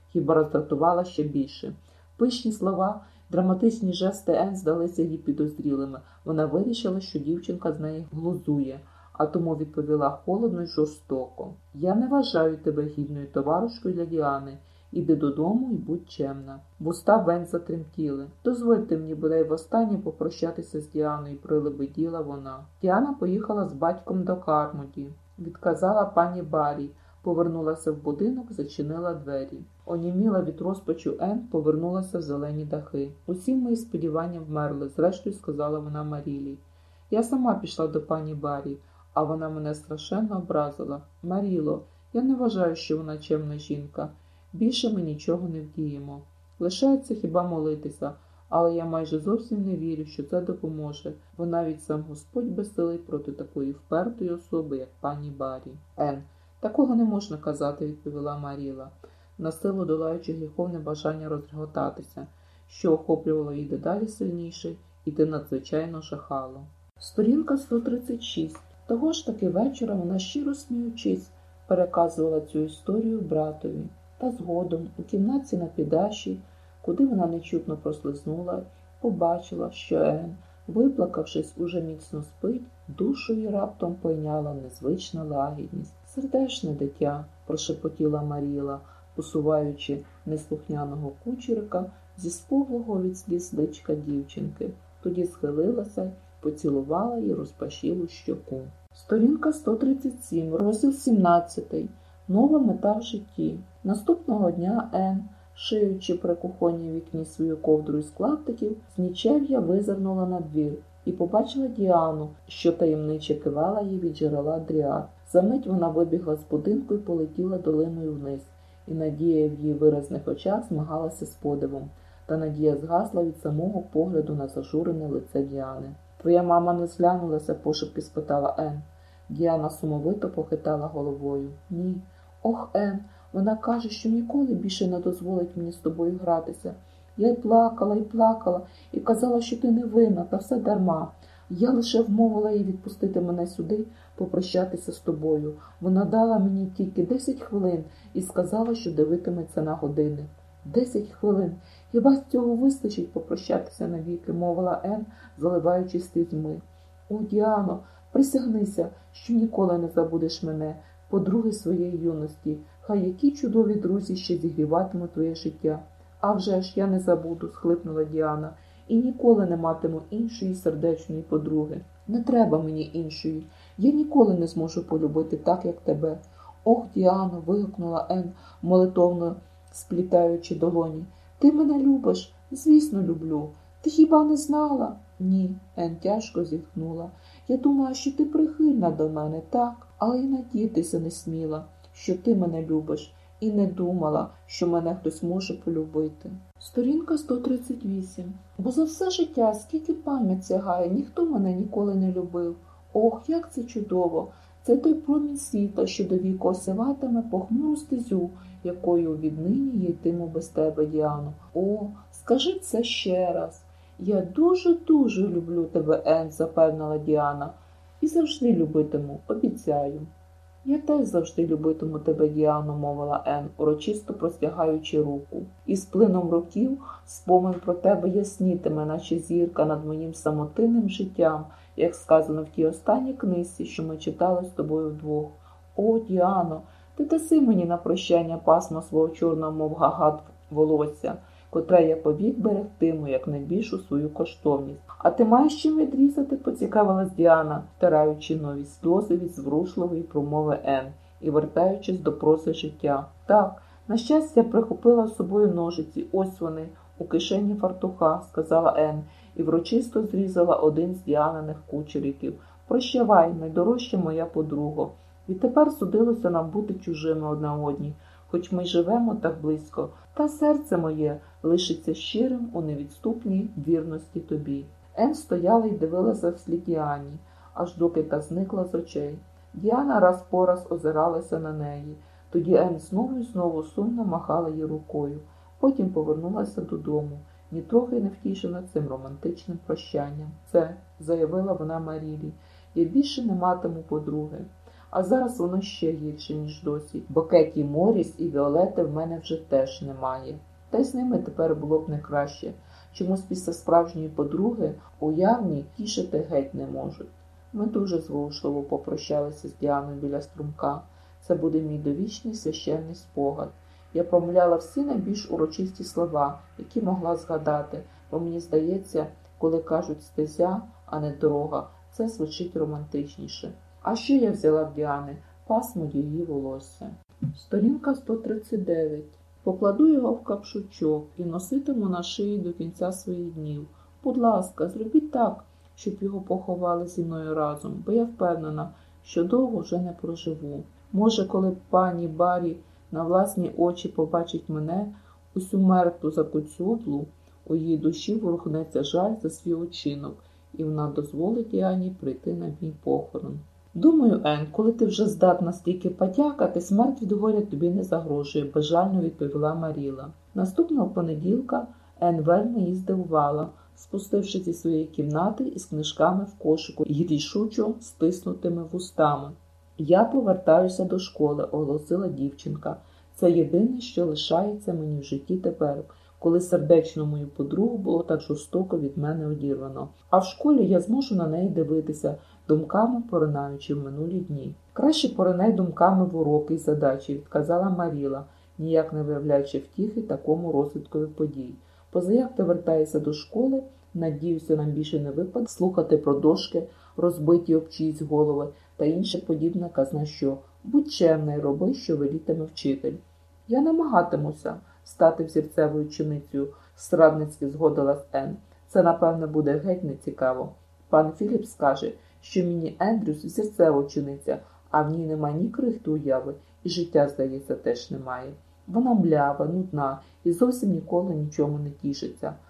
хіба роздратувала ще більше. Пишні слова, драматичні жести Енн здалися їй підозрілими. Вона вирішила, що дівчинка з неї глузує, а тому відповіла холодно й жорстоко. «Я не вважаю тебе гідною товаришкою для Діани. Іди додому і будь чемна». Вуста Вен затремтіли. «Дозвольте мені, бодай востаннє попрощатися з Діаною», – прилебеділа вона. «Діана поїхала з батьком до Кармоді», – відказала пані Баррі. Повернулася в будинок, зачинила двері. Оніміла від розпачу Енн, повернулася в зелені дахи. «Усі мої сподівання вмерли», – зрештою сказала вона Марілі. «Я сама пішла до пані Баррі, а вона мене страшенно образила. Маріло, я не вважаю, що вона чемна жінка. Більше ми нічого не вдіємо. Лишається хіба молитися, але я майже зовсім не вірю, що це допоможе, бо навіть сам Господь безсилий проти такої впертої особи, як пані Баррі». «Енн, такого не можна казати», – відповіла Маріла, насилу долаючи гріховне бажання розреготатися, що охоплювало її дедалі сильніше, і те надзвичайно жахало. Сторінка 136. Того ж таки вечора вона, щиро сміючись, переказувала цю історію братові. Та згодом у кімнатці на піддаші, куди вона нечутно прослизнула, побачила, що Енн, виплакавшись, уже міцно спить, душу її раптом пойняла незвична лагідність. «Сердечне дитя», – прошепотіла Маріла, посуваючи неслухняного кучерика зі спуглого від сліз личка дівчинки. Тоді схилилася, поцілувала її розпашілу щоку. Сторінка 137, розділ 17. Нова мета в житті. Наступного дня Енн, шиючи при кухонній вікні свою ковдру із клаптиків, з нічев'я визирнула на двір і побачила Діану, що таємниче кивала їй від джерела дріад. Замить вона вибігла з будинку і полетіла долиною вниз, і надія в її виразних очах змагалася з подивом. Та надія згасла від самого погляду на зажурене лице Діани. «Твоя мама не зглянулася?» – пошепки спитала Енн. Діана сумовито похитала головою. «Ні. Ох, Енн, вона каже, що ніколи більше не дозволить мені з тобою гратися. Я й плакала, і казала, що ти не винна, та все дарма. Я лише вмовила її відпустити мене сюди, попрощатися з тобою. Вона дала мені тільки 10 хвилин і сказала, що дивитиметься на години». 10 хвилин. Хіба з цього вистачить попрощатися навіки, мовила Енн, заливаючись слізьми. «О, Діано, присягнися, що ніколи не забудеш мене, подруги своєї юності. Хай які чудові друзі ще зігріватимуть твоє життя». «А вже ж, я не забуду», – схлипнула Діана, «і ніколи не матиму іншої сердечної подруги». «Не треба мені іншої. Я ніколи не зможу полюбити так, як тебе». «Ох, Діано», – вигукнула Енн, молитовно сплітаючи долоні. «Ти мене любиш?» «Звісно, люблю. Ти хіба не знала?» «Ні», – Енн тяжко зітхнула. «Я думала, що ти прихильна до мене, так, але й надіятися не сміла, що ти мене любиш, і не думала, що мене хтось може полюбити». Сторінка 138. «Бо за все життя, скільки пам'ять сягає, ніхто мене ніколи не любив. Ох, як це чудово! Це той промінь світла, що до віку осиватиме похмуру стезю, якою віднині я йтиму без тебе, Діано. О, скажи це ще раз». «Я дуже-дуже люблю тебе, Енн», – запевнила Діана. «І завжди любитиму, обіцяю». «Я теж завжди любитиму тебе, Діано», – мовила Енн, урочисто простягаючи руку. «І з плином років спомин про тебе яснітиме, наче зірка над моїм самотинним життям, як сказано в тій останній книзі, що ми читали з тобою вдвох. О, Діано, ти даси мені на прощання пасмо свого чорного, мов гагат, волосся, котре я повік берегтиму, як найбільшу свою коштовність». «А ти маєш чим відрізати?» – поцікавилась Діана, втираючи нові сльози від зворушливої промови Енн і вертаючись до прози життя. «Так, на щастя, прихопила з собою ножиці, ось вони, у кишені фартуха», – сказала Енн, і врочисто зрізала один з Діаниних кучериків. «Прощавай, найдорожча моя подруго. Відтепер судилося нам бути чужими одна одній, хоч ми й живемо так близько, та серце моє лишиться щирим у невідступній вірності тобі». Енн стояла й дивилася вслід Діані, аж доки та зникла з очей. Діана раз по раз озиралася на неї. Тоді Енн знову й знову сумно махала їй рукою. Потім повернулася додому, нітрохи не втішена цим романтичним прощанням. «Це», – заявила вона Марілі, – «я більше не матиму подруги. А зараз воно ще гірше, ніж досі, бо Кеті Морріс і Віолети в мене вже теж немає. Та й з ними тепер було б не краще. Чомусь після справжньої подруги уявні тішити геть не можуть. Ми дуже зворушливо попрощалися з Діаною біля струмка. Це буде мій довічний священний спогад. Я промовляла всі найбільш урочисті слова, які могла згадати, бо мені здається, коли кажуть стезя, а не дорога, це звучить романтичніше. А що я взяла в Діани? Пасмо її волосся. Сторінка 139. Покладу його в капшучок і носитиму на шиї до кінця своїх днів. Будь ласка, зробіть так, щоб його поховали зі мною разом, бо я впевнена, що довго вже не проживу. Може, коли пані Баррі на власні очі побачить мене, усю мертву закоцюблу, у її душі ворухнеться жаль за свій учинок, і вона дозволить Діані прийти на мій похорон. Думаю, Ен, коли ти вже здатна стільки подякати, смерть від горя тобі не загрожує, безжально відповіла Маріла. Наступного понеділка Ен вельми її здивувала, спустивши зі своєї кімнати із книжками в кошику і рішучо стиснутими вустами. Я повертаюся до школи, оголосила дівчинка. Це єдине, що лишається мені в житті тепер, коли сердечно мою подругу було так жорстоко від мене одірвано. А в школі я зможу на неї дивитися, думками поринаючи в минулі дні. Краще поринай думками в уроки й задачі, відказала Маріла, ніяк не виявляючи втіхи такому розвиткові подій. Позаяк ти вертаєшся до школи, надіюся, нам більше не випаде слухати про дошки, розбиті об чиїсь голови та інше подібне казна що. Будь чемна й роби, що велітиме вчитель. Я намагатимуся стати взірцевою ученицею, срадницьки згодилась Ен. Це, напевне, буде геть нецікаво. Пан Філіп скаже, що Мінні Ендрюс взірцева учениця, а в ній немає ні крихти уяви, і життя, здається, теж немає. Вона млява, нудна і зовсім ніколи нічому не тішиться.